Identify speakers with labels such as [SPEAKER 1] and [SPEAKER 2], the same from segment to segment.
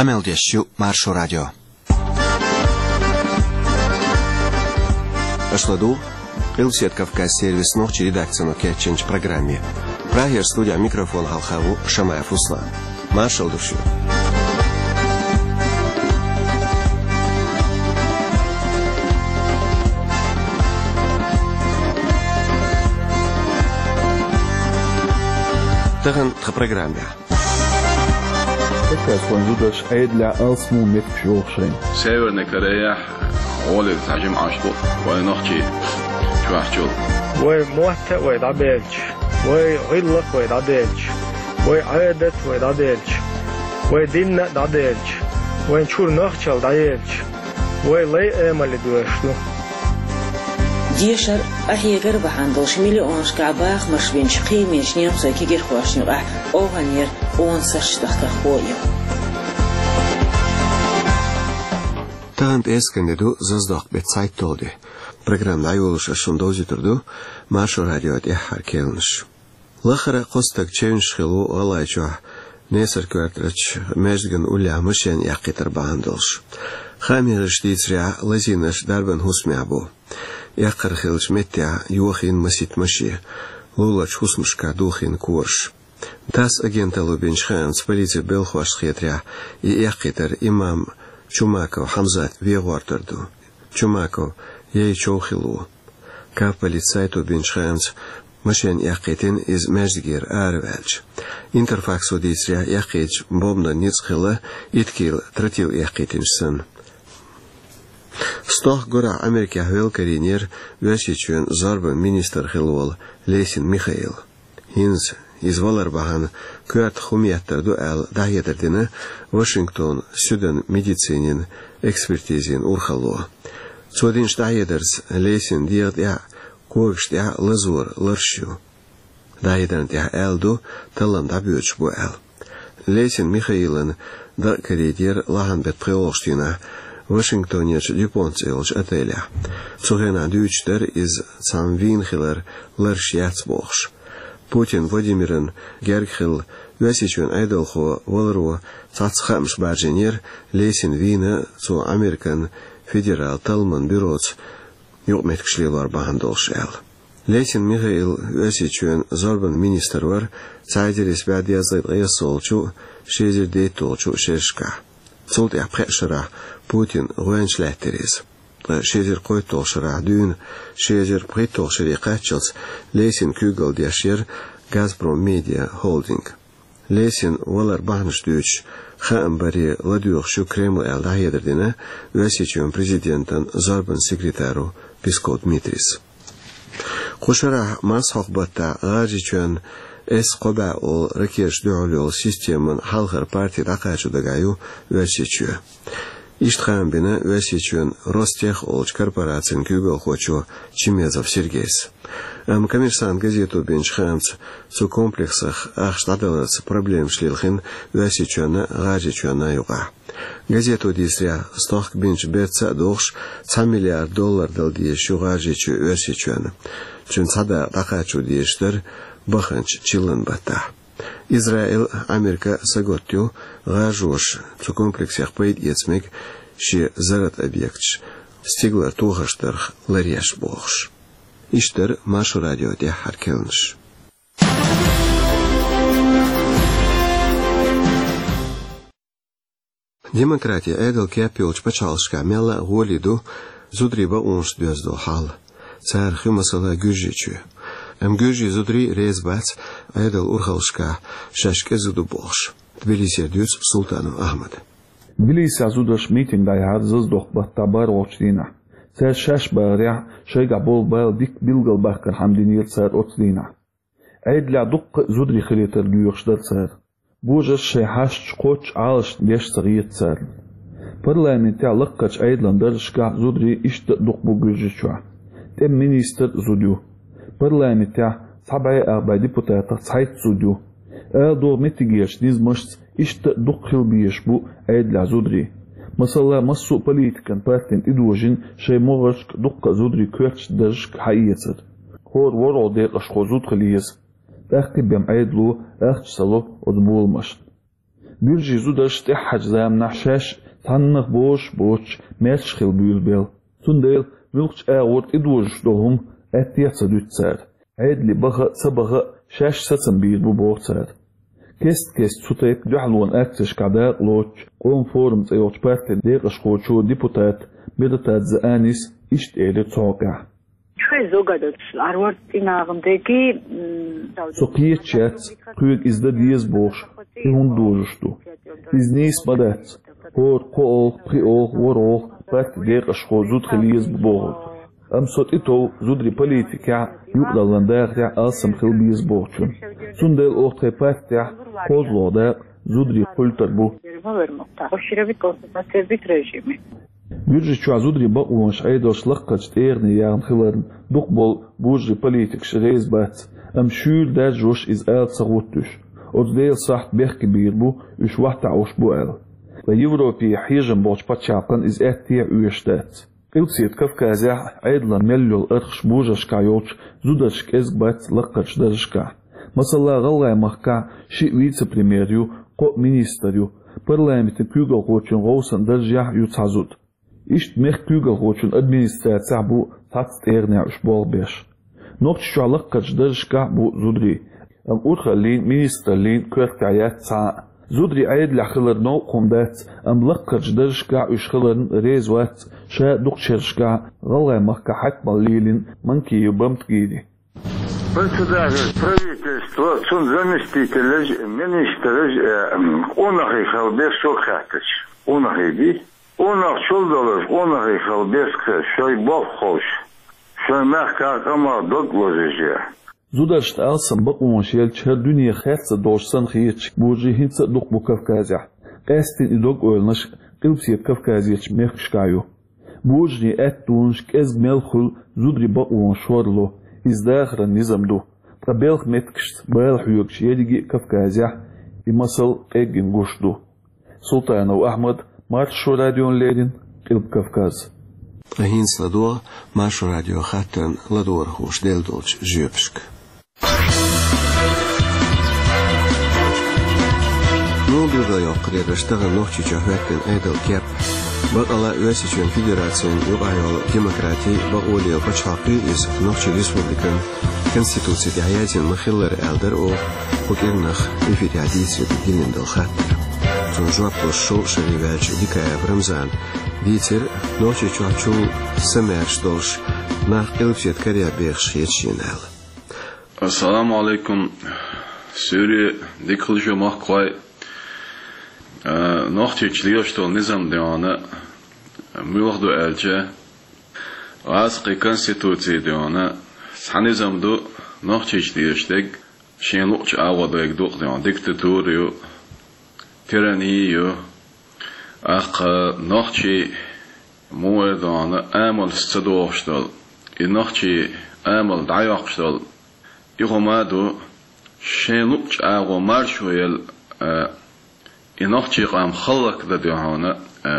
[SPEAKER 1] Хамелдешью Маршо радио. Ашладу, Илсет Кавказ сервис ночи редакцию Кетченч программе. Прагер студия микрофон Халхаву Шамаев Услан. Маршал души. Таган в программе.
[SPEAKER 2] Северная Корея, Олег Сажим Ашбу, Войнохчи, Чуахчул.
[SPEAKER 3] Вой Мохта, Вой Дабельч, Вой Риллах, Вой Дабельч, Вой Айдет, Вой Дабельч, Вой Динна Дабельч, Вой Чурнохчал Дабельч, Вой Лей Эмали Дуэшту.
[SPEAKER 4] ديشر أحيجر بحندوش مليون شكعباخ مش بين شقي من شنيم ساكي غير خوش نقع أو غنير أون سرش تحت خويا.
[SPEAKER 1] تانت إسكندو ززدق بتسايد تودي. برنامج نايولش أشوندوزي تردو مارشو راديو إحر كيلنش. لخرة قصتك تشينش خلو الله يجوه نيسر كوارترش مجدن أولي مشين يقيتر بحندوش. خامي رشديت ريع لزينش دربن هسمي عبو. يقر خلش متع يوخين مسيت مشي لولاش حسمشكا دوخين كورش تاس أجنتلو بنش خانس بليزي بلخواش خيتريا يقيتر إمام چوماكو حمزة ويغوارتردو چوماكو يي چوخلو كاف بليتسايتو بنش خانس مشين يقيتين إز مجدگير آروالج انترفاكسو ديسريا يقيت بوبنا نيتسخيلا يتكيل ترتيل يقيتين سن Stoch gora Amerika velkarinier vesичuen zarba minister Helwal Lesin Mikhail. Hins izvalarbahan kuat humiattardu al dahieterdine Washington Süden medicinin ekspertizin urhallo. Zodinch dahieders Lesin diert ja koogst ja lazur larshu. Dahiedern ja eldu talan dabuch bu el. Lesin Mikhailen da karidier lahan bet preolstina Washingtonje Japanse отеля. Цогена дючтер из Самвинхилер Лершяцбохш. Путин Владимирен Гергхил Весичун Айдолхо Волро Цацхамш Баджинер Лесин Вина цо Американ Федерал Талман Бюроц Юкметкшлилар Бахандолшел. Лесин Михаил Весичун Зорбан министр Цайдерис Бадязлет Ясолчу Шезер Дейтолчу Шешка. Цолт я прешера Путин руэншлеттерис. Шезер койтолшера дюн, шезер притолшери качелс, Лесин кюгл дяшер Газпром Медиа Холдинг. Лесин валар бахнштюч, хаамбари ладюршу Кремль эл дахедердине, весичун президентан Зорбан секретару Песко Дмитрис. Кушара масхахбата гажичун اس قبع و رکیش دعولی سیستم حلقر پارتی دقیقه دگایو وسیچه. ایشت خام بینه وسیچون راستیخ اولچ کرپاراتین کیگل خوچو چیمیزاف سرگیس. کمیرسان گزیتو بینچ خامس سو کمپلکسخ اخش دادلس پروبلم شلیلخین وسیچون غاجیچون نایوگا. گزیتو دیسریا استاخ بینچ بیت دوخش $1 میلیارد دل شو غاجیچو وسیچون. چون صدا دقیقه دیشتر بخنش چیلن بتا. Израиль, Америка, Саготью, Гажош, цу комплексях поет яцмек, ши зарат объектш, стигла тухаштарх ларьяш бохш. Иштер Машу радио де Харкелнш. Демократия эдел кепилч пачалшка мела голиду зудриба унш дёздо хал. Цар хымасала гюжичу. Гюжи зудри резбац эдел урхалшка шашке зуду бохш. Тбилиси дюц Султану Ахмад.
[SPEAKER 5] Тбилиси азудаш митинг дай хадзыз дохбатта бар очдина. Цар шаш баря шайга бол бал дик билгал бахкар хамдинир цар очдина. Эдля дук зудри хилитер гюшдар цар. Бужаш шайхаш коч алш деш царит цар. Парламент я лаккач эдлан даршка зудри ишт дук бугюжичва. Тем министр зудю. Парламент я сабай арбай депутата цайт зудю. Дор метигеш дизмаш ишт дук хилбиеш бу эдля зудри. Масалла массу политикан партин идуожин шей могашк дук зудри кверч дашк хайецет. Хор ворол дер ашхозуд хлиес. Тахти бем эдлу ахч сало отбулмаш. بيرجي زودش تحج زام نحشاش تنخ بوش ماشش خل بيل سنديل ملقش آورت إدوش دولهم أتيات دوت سار عيد لي بغا سبغا شاش ستن بيل بوبور سار كست سوتيك دحلون أكتش كعداق لوتش قوم فورمز أيوتش بارتن ديق أشخوشو ديبوتات ميدتات زآنيس إشت إيلي توقع سوقية شات قيق إزدا ديز بوش إهون دوجشتو إزنيس بدات هور قول قيول ورول بارت ديق أشخو زود خليز ببوغل أم صوت إتو زودري بوليتيكا يقدر لنداغ ألسم خلبيز بوغشن سندل أوختي بارتيا قوزلو داق زودري قلتر بو بيرجي شو زودري بقوش عيدوش لقج تيرني ياغن خلرن دقبل بوجري بوليتيك شغيز بات أم شول دا جوش إز آل صغوتوش أرديل صحت بيخ كبير بو إش واحد عوش بو آل ويوروبي حيجن بوش باتشاقن إز آتيع ويشتات قلسيت كفكازيح عيدلا مليو الأرخش بوجش كايوش زودش كيزك بات لقج درشكا مثلا غلاي مخكا شي ويتس بريميريو قو مينيستريو برلامت كيوغل غوچن غوسن درجيح يتعزود إشت ميخ كيوغل غوچن أدمينستراتيع بو تاتس تيرنيع شبول بيش نوكش شو لقج درشكا بو زودري أم أدخلين مينيسترلين كورتعيات ساعة زودري عيد لحخلر نو قمدات أم لقج درشكا وشخلرن ريزوات شا دقشرشكا غلاي مخكا حكما ليلين منكي يبامت جيدي
[SPEAKER 6] Председатель правительства, сон заместитель, министр, онахи халбес шокхатыч. Онахи ди. Онах шолдалыш, онахи халбес шой бог хош. Шой мягка кама дот ложежия.
[SPEAKER 5] زودشت ألسن بقوش يلچه دنيا خاصة دوشسن خيتش بوجي هنسا دوق بو كفكازيح قاستين إدوق أولنش قلبسيت كفكازيتش ميخشكايو بوجني أتونش كأزق ملخل زودري بقوش شورلو إزداخر النظام دو قبلخ متكشت بالح يوكش يدقي كفكازيح يمثل قيقين قوش دو سلطان وأحمد مارشو راديون ليدين قلب كفكاز
[SPEAKER 1] أهينس لدور مارشو راديو خاتن لدور خوش ديل دولش جيبشك نوبيغا يقرير اشتغل نوحشي جاهوكن ايدل كيب بقى يوسيشن فيدراسيون يقايل ديمقراطي بقولي بچاقي إز نوحشي ريسبوبليكان كونستيتوسي دعياتين مخلر ألدر أو وكيرنخ إفيرياديسي بجنين دل خاتر تنجواب الشو شريباج ديكايا برمزان ديتر نوحشي چوحچو سميرش دولش ناخ قلبسيت كريا بيخش يتشينال
[SPEAKER 2] السلام عليكم سوري ديكلجو مخقوي نوحتيش ليوشتو نظام ديوانا ميوخدو ألجا واسقي كونستيتوتي ديوانا سحنظام دو نوحتيش ليوشتك شين لوش أعوضو يكدوق ديوان ديكتاتوريو تيرانيو أخ نوحتي موه ديوانا آمل ستدوشتل نوحتي آمل دعيوشتل يغمادو شين لوش أعوض مارشويل ينوحتي قام خلق ذا ديوهانا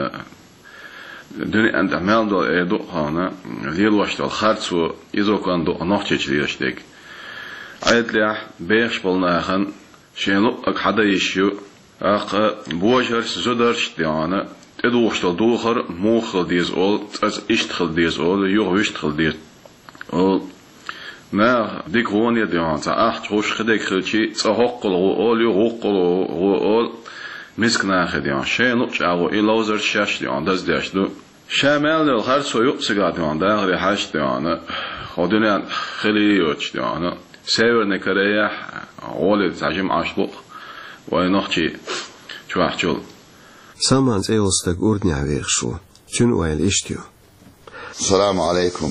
[SPEAKER 2] دوني أنت عمال دو إيدو هانا ليل واشتال خارتسو إذو كان دو نوحتيش ليشتك عيد ليح بيخش بالناخن شينو أك حدا يشيو أق بوجهرش زدرش ديانا إدو واشتال دوخر موخل ديز أول تأز إشتخل ديز أول يوغ ويشتخل ديز أول نا ديك غوني ديان تا أحت خوش خديك خلشي تأهقل غو أول يغوقل غو أول مسك ناخديان شيء نوش أو إلوزر شاش ديان دز ديش دو شامل دل خرج سويق سجاد ديان داخل حاش ديان خدنا خلي يوش ديان سير نكريه ولد تعجم عشبق ونخشي شو أحجول
[SPEAKER 1] سامان زيوستك أردني عويق شو شنو وين إشتيو
[SPEAKER 7] السلام عليكم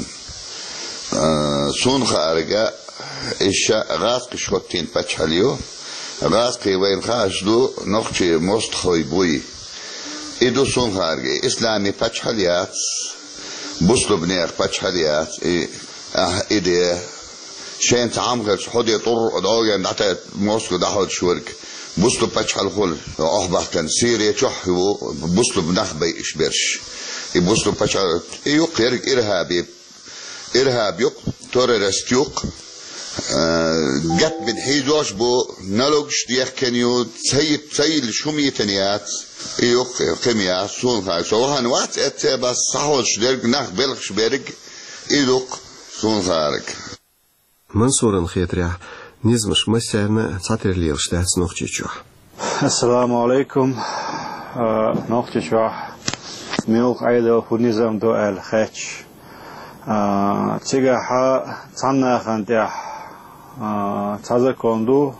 [SPEAKER 7] سون خارجة إيش غاسق شوتين بتشاليو غاسقي وين خاشدو نخشي مست خوي بوي إدو سون خارجة إسلامي بتشاليات بوسلو بنير بتشاليات إيدي شين تعمل حدي طر داوجا نعطي موسكو دحود شورك بوسلو بتشال خل أخبار كان سيري تشحو بوسلو بنخبي إشبرش يبوسلو بتشال يقيرك إرهابي يق تورست يق جت بالحيدوش بو نلوكش ديخ كنيو تسيل شميتنيات يوق قميات سون خاي سوهن وقت بس صحوش درج نخ بلخش برج يدوق سون خارك
[SPEAKER 1] منصورن خيتريح نزمش مسيرنا تاتر ليرشتاц نوخچيچوح
[SPEAKER 8] السلام عليكم نوخچيچوح ميوق ايدو فنيزم دو الخچ تيغا ها صننا خنتيح تازه كوندو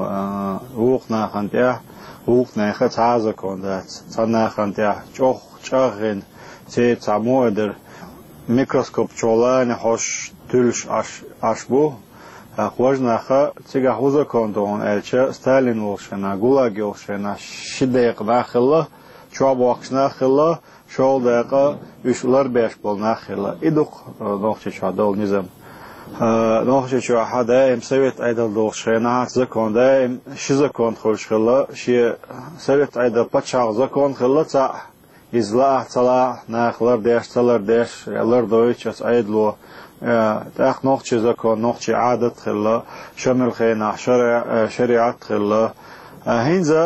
[SPEAKER 8] وقنا خنتيح وقنا خ تازه كوندات صننا خنتيح چوخ چاغين تي تامودر ميكروسكوب چولان خوش تلش اشبو خوجنا خ تيغا هوزا كوندون الچ ستالين وشنا غولاغ وشنا شديق داخله چوب وقشنا خله شول دقه üçler 5 bolna xilla iduk noqchi chadol nizam noqchi chu hada em sovet aydal do'xshena zakonda em shizakon xulshilla shi sovet aydal pachaq zakon xilla ta izla tala naqlar deshtalar desh lar doichas aydlo taq noqchi zakon noqchi adat xilla shamil khayna shariat xilla hinza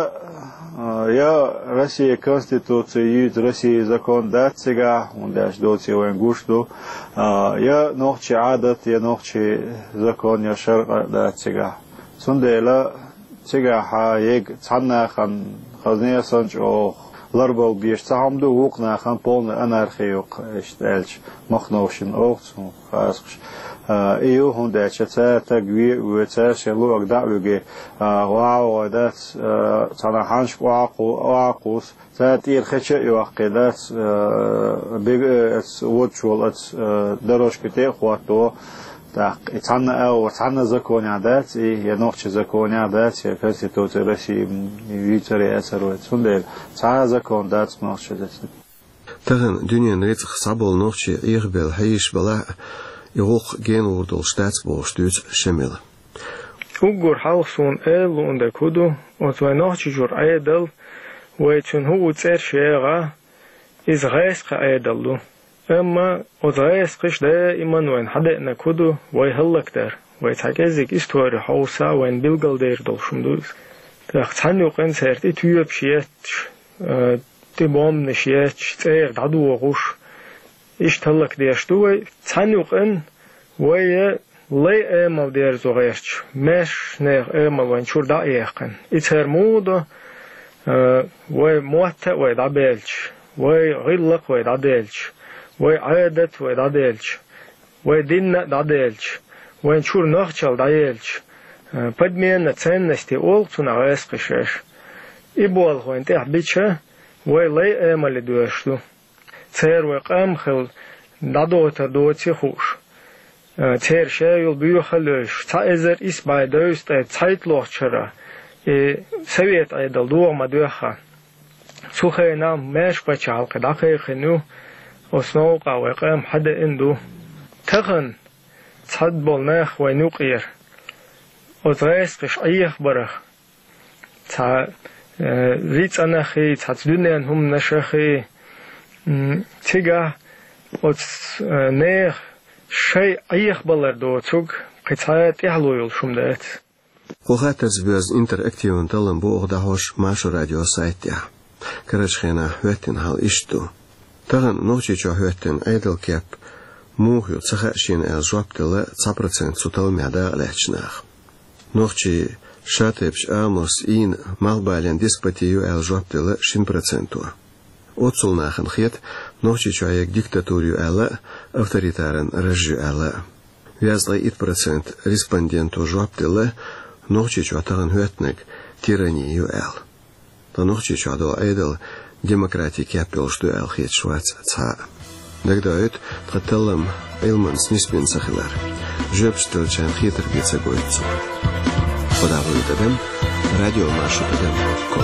[SPEAKER 8] я Россия конституция Россия закон датсига und der Stolze und Gusto я нохчи адат я нохчи закон я шар датсига сундела тига ха ег цанна хан хазния санч о ларбал биеш цамду уqna хан полный анархиюк иштелч махновшин оцу хасш EU hundätsä tagwi uetsä shelu agdauge wow that's sana hansh waqus satir khacha yuqidat big it's virtual it's daroshkete khwato так цана законят и нохче законят конституция России витаре эсерует сунде цана закон дат нохче
[SPEAKER 1] тагын дүйнөнүн рецх сабол нохче игбел хайш бала Iroch gen ordol staatsboostuurs Schemmel.
[SPEAKER 3] Ugur halsun und der Kudu und zwei Nachtsjur Eidel, wo ich schon Hut erschera, ist Reiske Eidellu. Immer und Reiske ist der immer nur ein Hade in der Kudu, wo ich hellek der, wo ich hagezig ist tore Hausa, wo ein Bilgal der Dolschumdus. Der Zanjuk ins Herd, die Tür pschietsch, die Bomben schietsch, der Dadu rusch. Ich hellek der Stuhl, Zanjuk in, wo ich lei einmal der so recht, mesch nach einmal wenn schon da eichen. Ich hermode, wo ich motte, wo ich da belch, wo ich rillek, wo ich da delch, wo ich adet, wo ich da delch, wo ich dinne da delch, wo ich schon nachschall da delch. Подмена ценности олцу на эскишеш. И бол хоин тех биче, wo ich lei einmal durchstu. Zer wo ich amchel, da doter dozi husch. Zer scheyul büchelösch, ta ezer is bei döst Zeitlochschere, Sowjet aydal duoma ducha. Suche nam mesh bachal kadakhe khinu, osno qawqam hada indu. Taghan sad bolnakh wa nuqir. Otreis qish ayh barach. Ta ritsanakhi tatdunen hum nashakhi. Tiga ot neer shay ayh balar dotsug qitsayat yahluyul shumdat.
[SPEAKER 1] Qohaters bez interaktion talan boogda hosh masho radio site. Karachena hwetin hal ishtu. Tagan nochicho hwetin edelkep muhyo tsakhin el joptele 100% sutal meda lechnach. Nochi shatepch amos in malbalen dispatiu el joptele 100%. Otsul nachen khit nochicho ayek diktatoriu ela autoritaren reji ela. Вязла 1% респонденту жоптele Nochtje atagan hütnek tiranniju el. Da nochtje ado edel demokratie kapelstu el het schwarz tsa. Dagdaut tatellam elmans nisbin sakhilar. Jobstel chan khiter bitsa goitsu. Podavlitadem radio marshutadem kom.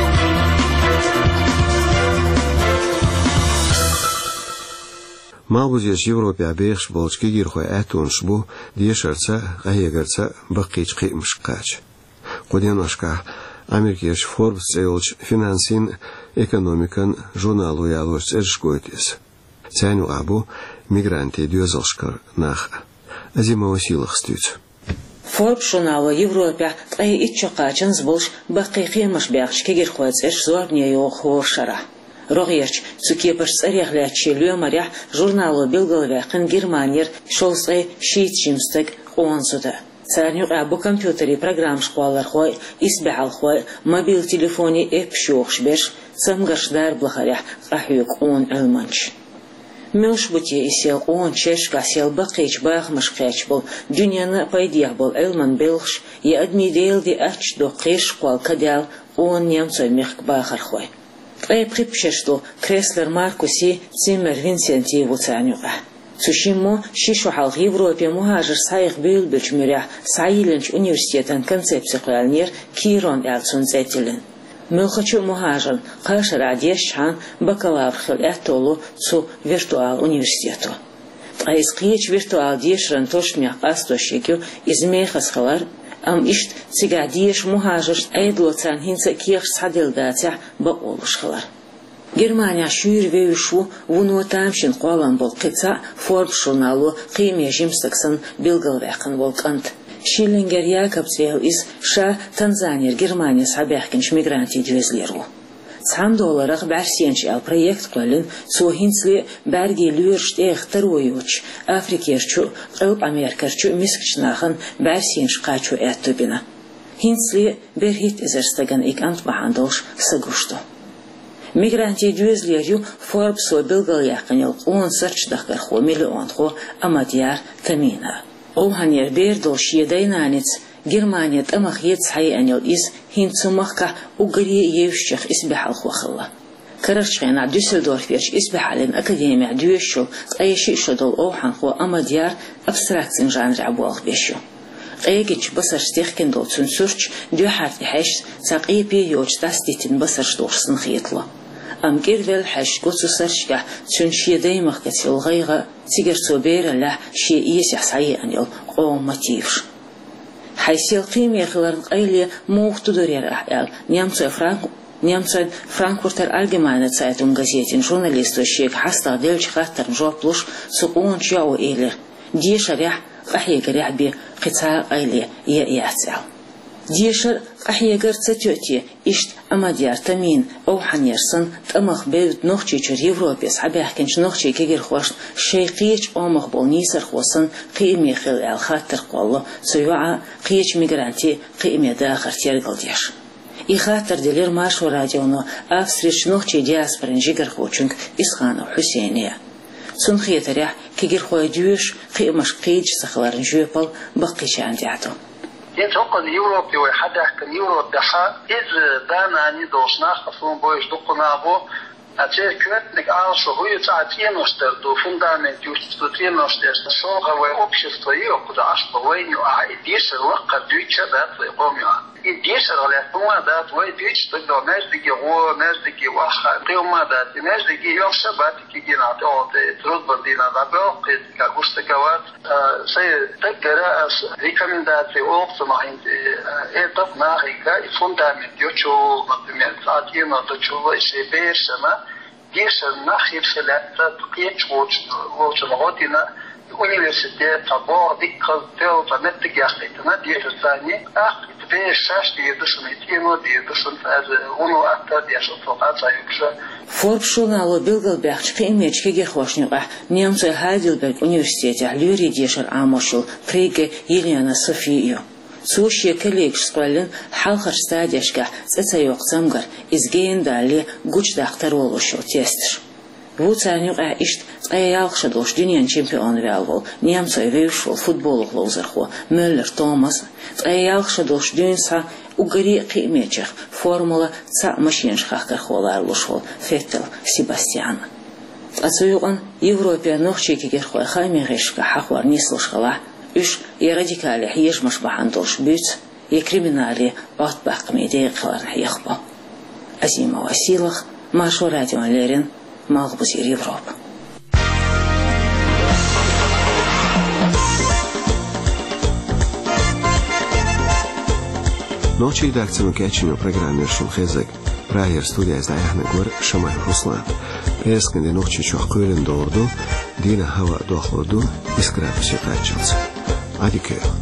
[SPEAKER 1] Malbuzes Европе абеx bolchki girxoy atunshbu diesharsa qayegarsa baqich qimshqach. Qodianoshka Amerikesh Forbes elch finansin ekonomikan jurnalu yalos ershgoitis. Tsanu abu migranti dözalshkar nach azimosилах stütz.
[SPEAKER 4] Forbes журнала Европе тъй итчокачен сболш бақиқи машбяхш кегер хуэцэш зорния йог хошара. Рогерч цукепаш царяхлячи люмаря журналу Белголвяхын Германир шолсай шиитчимстек онсуда. Царнюк абу компьютери программ школар хой избял хой мобил телефони эп шохшбеш самгаршдар блахаря ахюк он элманч. Мелш бути исел он чешка сел бақич бах машқач бол дюняна пайдия бол элман белш и адмидел ди ач до қеш қол кадял он немцой мехк бахар хой. Эй припшешту Креслер Маркуси Циммер Винсенти вуцанюга. Сушимо шишу халк Европе мухажир сайх бюлбеч мюря сайленч университетен концепция хуялнер Кирон ялцун зетилен. Мылхачу мухажир кашар адешхан бакалавр хил этолу цу виртуал университету. А из клич виртуал дешран тошмях астошикю из мехас халар ам ишт цигадиеш мухажир айдлоцан хинца киях садилдатя баолуш халар. Германия шуир веюшу вуну тамшин қолан бол қица Forbes журналу қиме жимстаксан Белголвяхын волкант. Шиллингер Якобцвел из ша Танзанир Германия сабяхкинч мигранти дюзлеру. $100 бәрсенч ал проект қөлін сухинсли бәрге люершт второйуч Африкерчу, Қылп Америкерчу мискчнахын бәрсенч қачу әттубина. Хинсли берхит изерстаган ик антбахандолш сагушту. Мигранти дюзлерю Forbes Белголвяхын он сарчдахкар миллион амадияр тамина. Олханер бердол шиедайнанец Германия тамах ецхай анил из хинцумахка угри евщих избихал хохла. Карачхена Дюссельдорферч избихален академия дюшо айши шодол олхан хо амадияр абстрактен жанр абуах бешу. Эйгич басар стехкен дол цунсурч дюхарт хеш сaqипи йоч таститин басар шторсын хиетло. Амгервел хеш гоцусаршга цуншиедаймах катилгайга тигерцоберла ши иесях сай анил о мотивш. Хайсел қимехларн айли мухтудорер ахял немцой Frankfurter Allgemeine Zeitung газетин журналисту шек хаста делч хаттерн жоплуш суон чао элер дешаря ахегеря би қица айли яцал дешар ахегер цатёти ишт амадияр тамин оуханерсон тамах бевд нохчичер Европе сабяхкинч нохчи кегер хош шейқич омах бол нисер хосын қимехил ал хаттер қоллы суюа қич мигранти қимеда хартергал-деш. И хаттер делер машу радиону австрич нохчи диаспорин жигер хочунг Исхану Хусейния. Цунхиетеря кегер хой дюш қимаш қич сахларын жөпал бақичан дяту.
[SPEAKER 9] يتوقع يوروبي وحدا كان يوروب دحا إذ دانا أني دوشنا خصوصا بويش دقنا بو أتير كنتنك عارشو هو يتعطيه نشتر دو فندامنت يوستطيه نشتر شوغا وأوبشيفتو يوكو عشبا وينيو إديش الوقت دويتشا دات ويقوميو إديش الغلاتوما دات ويدويتش تقدر ناجدكي غو ناجدكي واخا قيوما دات ناجدكي يوم شباتكي جينا تقعد ترد بردينا دابو قيد كاقوستكوات سي تقرأ ريكامنداتي وقت ما عند إيطب ناغيكا فندامنت يوتشو مقدمين تعطيه نتوتشو ويسيبير سما ديش الناخير سلاتة تقيتش ووش الغوتنا universitet tabor dikkat del tanettik yaxtaytına diye tani ve şaş diye düşünüyor diye düşünür onu aktar diye sohbet ayıksa
[SPEAKER 4] Forbes журналу Белголбяхч қимечке герхошнюга немцой Хайдельберг университете Люри дешер амошул Приге Елена Софию. Суши коллег школен халхар стадияшка цецайок самгар изгейн дали гуч дактар олушул тестш. Вуцанюга ишт цаялхша дош дюнян чемпион вялвол немцой вейшул футбол лозерхо Мюллер Томас цаялхша дош дюнса угари қимечех формула ца машиншхахкар холар лушул Феттел Себастьян. Ацуюган Европе нохчеки герхой хаймигешка хахвар нислушхала үш радикали ешмаш бахандолш бүц криминали отбақ меде қылар яхба. Азима Василах Машу радио Лерин Малбузир Европа.
[SPEAKER 1] Noći redakcijom kećenju programir Šumhezek, prajer studija izdajahne gor Šamaj Ruslan. Preskende noći ću akujelen doğurdu, dina hava dohlodu, iskratu se tačalca. Adikeo.